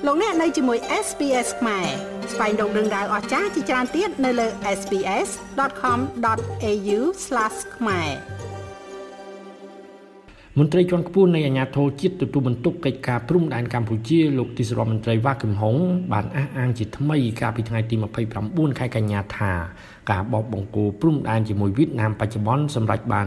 លោកអ្នកនៅជាមួយ SPS ខ្មែរស្វែងរកដឹងដៅអស្ចារ្យជាច្រើនទៀតនៅលើ sps.com.au/ ខ្មែរមន្ត្រីជាន់ខ្ពស់នៃអាជ្ញាធរជាតិទទួលបន្ទុកកិច្ចការព្រំដែនកម្ពុជាលោកទីសរដ្ឋមន្ត្រីវ៉ាគឹមហុងបានអះអាងជាថ្មីកាលពីថ្ងៃទី29ខែកញ្ញាថាការបោះបង្គោលព្រំដែនជាមួយវៀតណាមបច្ចុប្បន្នសម្រេចបាន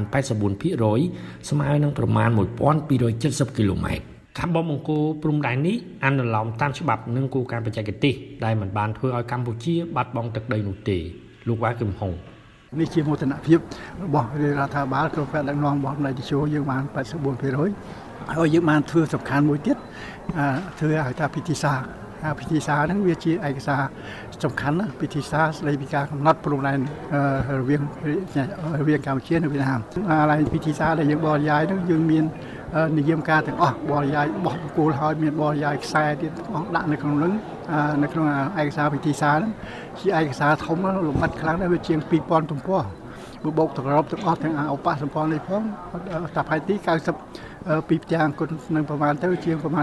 84% ស្មើនឹងប្រមាណ 1270 គីឡូម៉ែត្រការបោះបង្គោលព្រំដែននេះអនុលោមតាមច្បាប់និងគោលការណ៍បច្ចេកទេសដែលមិនបានធ្វើឲ្យកម្ពុជាបាត់បង់ទឹកដីនោះទេលោកវ៉ាគឹមហុងនេះជាមោទនភាពរបស់រដ្ឋាភិបាលក្នុងការដឹកនាំរបស់នៃទីជួយើងបាន 84% ហើយយើងបានធ្វើសំខាន់មួយទៀតធ្វើឲ្យថាពិធីសារហ្នឹងវាជាឯកសារសំខាន់ណាពិធីសារស្ដីពីការកំណត់ព្រំដែនរវាងកម្ពុជានិងវៀតណាមហើយពិធីសារដែលយើងបរិយាយហ្នឹងយើងមាននិយមការទាំងអស់បរិយាយបោះបង្គោលហើយមានបរិយាយខ្សែទៀតអស់ដាក់នៅក្នុងហ្នឹងនៅក្នុងឯកសារពិធីសារហ្នឹងជាឯកសារធំលំអិតខ្លាំងដែរវាជាង 2000 ទំព័របូកទាំងអស់ទាំងឧបសម្ព័ន្ធនេះផងតាផៃទី90ពីផ្ទាំងគុណនឹងប្រមាណទៅជាងប្រមាណ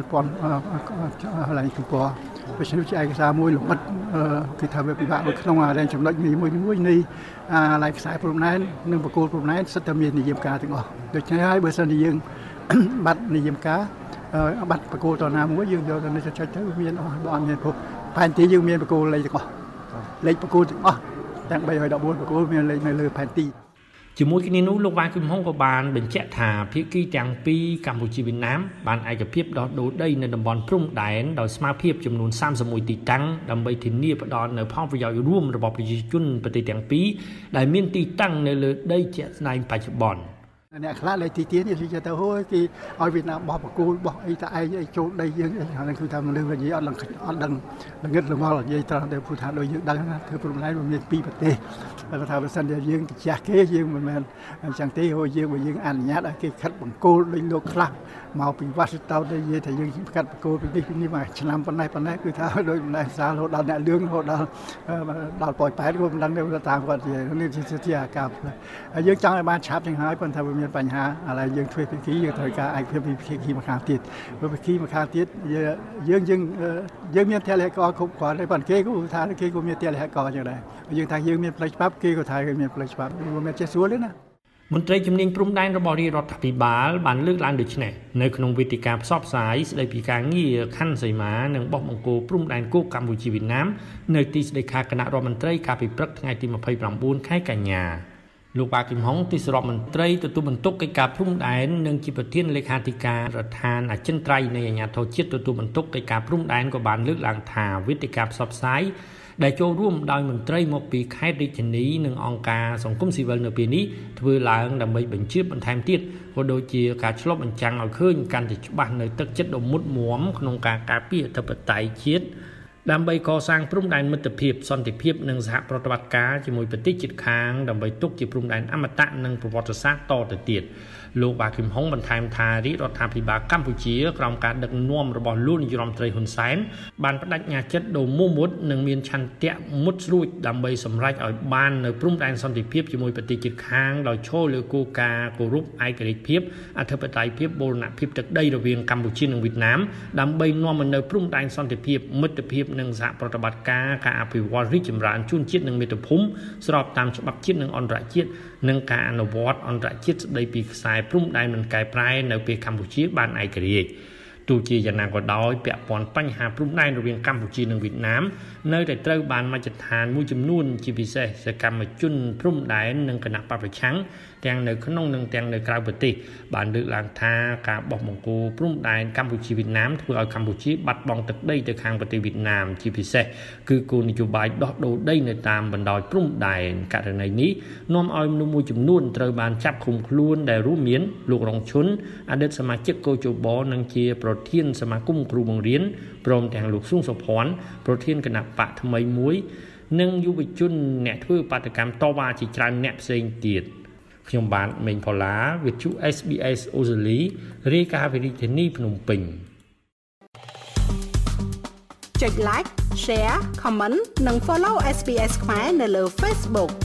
1000ឡើងទំព័រដូច្នេះជាឯកសារមួយលំអិតគឺថាវាពិបាកនៅក្នុងរែងចំណុចមួយនៃឡៃខ្សែព្រំដែននិងបង្គោលព្រំដែនសិតតែមាននិយមការទាំងអស់ដូច្នេះហើយបើសិនជាយើងបាត់និយមការបាត់បង្គោលតណាមួយយើងយកទៅនេះចុចទៅមានអស់បងមានព្រោះផែនទីយើងមានបង្គោលលេខទាំងអស់លេខបង្គោលទាំងអស់ទាំង314បង្គោលមានលេខនៅលើផែនទីជាមួយគ្នានោះលោកវ៉ាគឹមហុងក៏បានបញ្ជាក់ថាភាគីទាំងពីរកម្ពុជាវៀតណាមបានឯកភាពដោះដូរដីនៅតំបន់ព្រំដែនដោយស្មារតីចំនួន31ទីតាំងដើម្បីធានាផ្ដល់នូវផលប្រយោជន៍រួមរបស់ប្រជាជនប្រទេសទាំងពីរដែលមានទីតាំងនៅលើដីជាក់ស្ដែងបច្ចុប្បន្នអ្នកខ្លះលេខទីទៀតនេះគេទៅហួយគេឲ្យវៀតណាមបោះបង្គោលបោះអីតែឯងអីចូលដីយើងអីហ្នឹងគឺថាមនុស្សនិយាយអត់ដឹងល្ងឹតល្ងល់និយាយត្រង់ទៅព្រោះថាដូចយើងដឹងណាធ្វើព្រំដែនវាមានពីរប្រទេសតែថាបើសិនជាយើងចាស់គេយើងមិនមែនអញ្ចឹងទេហួយយើងបើយើងអនុញ្ញាតឲ្យគេខិតបង្គោលដូចលោកខ្លះមកពីវ៉ាស៊ីនតោនទៅនិយាយថាយើងខិតបង្គោលពីនេះមកឆ្នាំប៉ុណ្ណេះគឺថាដូចម្លេះសាររហូតដល់អ្នកលឿងរហូតដល់ប៉ោយប៉ែតក៏មិនដឹងទេតាមគាត់នេះជាអាការហើយយើងចង់ឲ្យបានឆាប់ជាងហើយប៉ុន្តែវាមានបញ្ហាឥឡូវយើងធ្វើភាគីយើងត្រូវការឯកភាពពីភាគីម្ខាងទៀតព្រោះភាគីម្ខាងទៀតយើងមានទិលហេកគ្រប់គ្រាន់តែប៉ុន្តែគេក៏ថាគេក៏មានទិលហេកយ៉ាងដែរយើងថាយើងមានផ្លូវច្បាប់គេក៏ថាគេមានផ្លូវច្បាប់វាមិនចេះស្រួលទេណាមន្ត្រីជំនាញព្រំដែនរបស់រាជរដ្ឋាភិបាលបានលើកឡើងដូចនេះនៅក្នុងវេទិកាផ្សព្វផ្សាយស្ដីពីការងារខណ្ឌសីមានិងបោះបង្គោលព្រំដែនគោកកម្ពុជាវៀតណាមនៅទីស្តីការគណៈរដ្ឋមន្ត្រីកាលពីព្រឹកថ្ងៃទី29ខែកញ្ញាលោកវ៉ាគឹមហុងទីសរដ្ឋមន្ត្រីទទួលបន្ទុកកិច្ចការព្រំដែននិងជាប្រធានលេខាធិការរដ្ឋានអចិន្ត្រៃយ៍នៃអាជ្ញាធរជាតិទទួលបន្ទុកកិច្ចការព្រំដែនក៏បានលើកឡើងថាវេទិកាផ្សព្វផ្សាយដែលចូលរួមដោយមន្ត្រីមកពីខេត្តរាជធានីនិងអង្គការសង្គមស៊ីវិលនៅពេលនេះធ្វើឡើងដើម្បីបញ្ជាបន្ថែមទៀតក៏ដូចជាការឆ្លុះបញ្ចាំងឲ្យឃើញកាន់តែច្បាស់នៅទឹកចិត្តដ៏មុតមមក្នុងការការពារអធិបតេយ្យជាតិដើម្បីកសាងព្រំដែនមិត្តភាពសន្តិភាពនិងសហប្រតិបត្តិការជាមួយប្រទេសជិតខាងដើម្បីទុកជាព្រំដែនអមតៈនិងប្រវត្តិសាស្ត្រតទៅទៀតលោកវ៉ាគឹមហុងបន្ថែមថារាជរដ្ឋាភិបាលកម្ពុជាក្រោមការដឹកនាំរបស់លោកនាយរដ្ឋមន្ត្រីហ៊ុនសែនបានបដិញ្ញាចិត្តដ៏មោះមុតនិងមានឆន្ទៈមុតស្រួចដើម្បីសម្រេចឲ្យបាននៅព្រំដែនសន្តិភាពជាមួយប្រទេសជិតខាងដោយឈលលើគោលការណ៍គោរពឯករាជ្យភាពអធិបតេយ្យភាពបូរណភាពទឹកដីរវាងកម្ពុជានិងវៀតណាមដើម្បីនាំមកនៅព្រំដែនសន្តិភាពមិត្តភាពនិងសហប្រតិបត្តិការអភិវឌ្ឍរីកចម្រើនជូនជាតិនិងមាតុភូមិស្របតាមច្បាប់ជាតិនិងអន្តរជាតិនិងការអនុវត្តអន្តរជាតិស្ដីពីខ្សែព្រំដែនមិនកែប្រែនៅពេលកម្ពុជាបានឯករាជ្យទោះជាយ៉ាងណាក៏ដោយពាក់ព័ន្ធបញ្ហាព្រំដែនរវាងកម្ពុជានិងវៀតណាមនៅតែត្រូវបានមជ្ឈដ្ឋានមួយចំនួនជាពិសេសសកម្មជនព្រំដែននិងគណៈបព្វប្រឆាំងទាំងនៅក្នុងនិងទាំងនៅក្រៅប្រទេសបានលើកឡើងថាការបោះបង្គោលព្រំដែនកម្ពុជាវៀតណាមធ្វើឲ្យកម្ពុជាបាត់បង់ទឹកដីទៅខាងប្រទេសវៀតណាមជាពិសេសគឺគោលនយោបាយដោះដូរដីនៅតាមបណ្ដោយព្រំដែនករណីនេះនាំឲ្យមនុស្សមួយចំនួនត្រូវបានចាប់ឃុំខ្លួនដែលរួមមានលោករងឈុនអតីតសមាជិកកោជបនិងជាប្រធានសមាគមគ្រូបង្រៀនព្រមទាំងលោកស៊ុងសុភ័ណ្ឌប្រធានគណៈបកថ្មីមួយនិងយុវជនអ្នកធ្វើបាតកម្មតវ៉ាជាច្រើនអ្នកផ្សេងទៀតខ្ញុំបាទមេងផល្លាវិទ្យុ SBS អូស្ត្រាលីរាយការណ៍ពីរាជធានីភ្នំពេញចុច like share comment និង follow SBS ខ្មែរនៅលើ Facebook